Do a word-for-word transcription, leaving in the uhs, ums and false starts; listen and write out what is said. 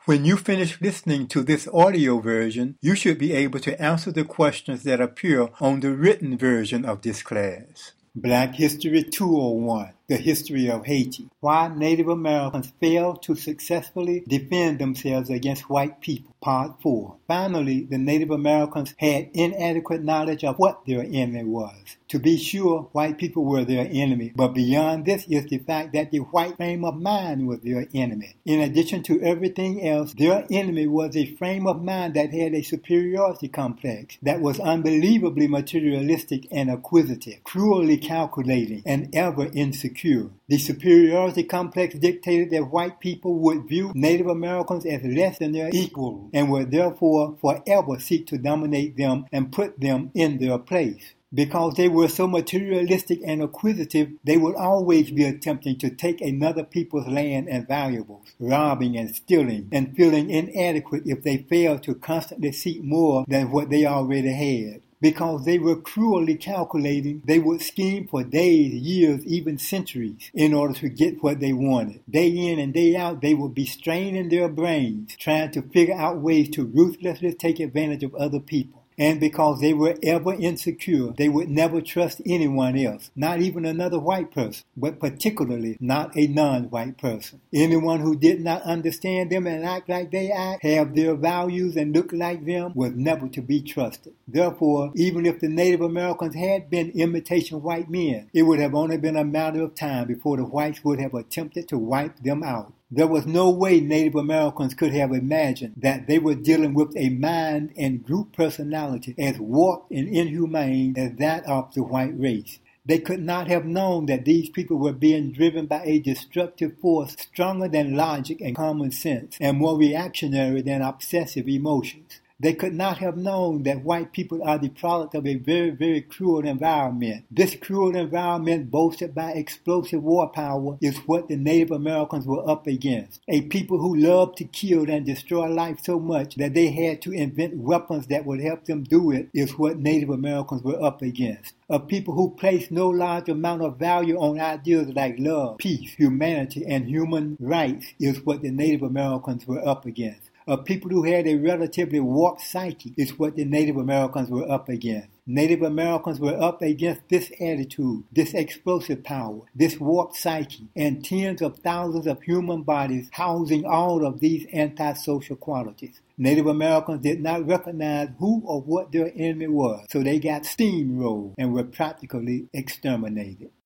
When you finish listening to this audio version, you should be able to answer the questions that appear on the written version of this class. Black History two oh one, The History of Haiti. Why Native Americans failed to successfully defend themselves against white people. Part four. Finally, the Native Americans had inadequate knowledge of what their enemy was. To be sure, white people were their enemy, but beyond this is the fact that the white frame of mind was their enemy. In addition to everything else, their enemy was a frame of mind that had a superiority complex, that was unbelievably materialistic and acquisitive, cruelly calculating, and ever insecure. The superiority complex dictated that white people would view Native Americans as less than their equals, and would therefore forever seek to dominate them and put them in their place. Because they were so materialistic and acquisitive, they would always be attempting to take another people's land and valuables, robbing and stealing, and feeling inadequate if they failed to constantly seek more than what they already had. Because they were cruelly calculating, they would scheme for days, years, even centuries in order to get what they wanted. Day in and day out, they would be straining their brains, trying to figure out ways to ruthlessly take advantage of other people. And because they were ever insecure, they would never trust anyone else, not even another white person, but particularly not a non-white person. Anyone who did not understand them and act like they act, have their values and look like them, was never to be trusted. Therefore, even if the Native Americans had been imitation white men, it would have only been a matter of time before the whites would have attempted to wipe them out. There was no way Native Americans could have imagined that they were dealing with a mind and group personality as warped and inhumane as that of the white race. They could not have known that these people were being driven by a destructive force stronger than logic and common sense, and more reactionary than obsessive emotions. They could not have known that white people are the product of a very, very cruel environment. This cruel environment, boasted by explosive war power, is what the Native Americans were up against. A people who loved to kill and destroy life so much that they had to invent weapons that would help them do it is what Native Americans were up against. A people who placed no large amount of value on ideas like love, peace, humanity, and human rights is what the Native Americans were up against. Of people who had a relatively warped psyche is what the Native Americans were up against. Native Americans were up against this attitude, this explosive power, this warped psyche, and tens of thousands of human bodies housing all of these antisocial qualities. Native Americans did not recognize who or what their enemy was, so they got steamrolled and were practically exterminated.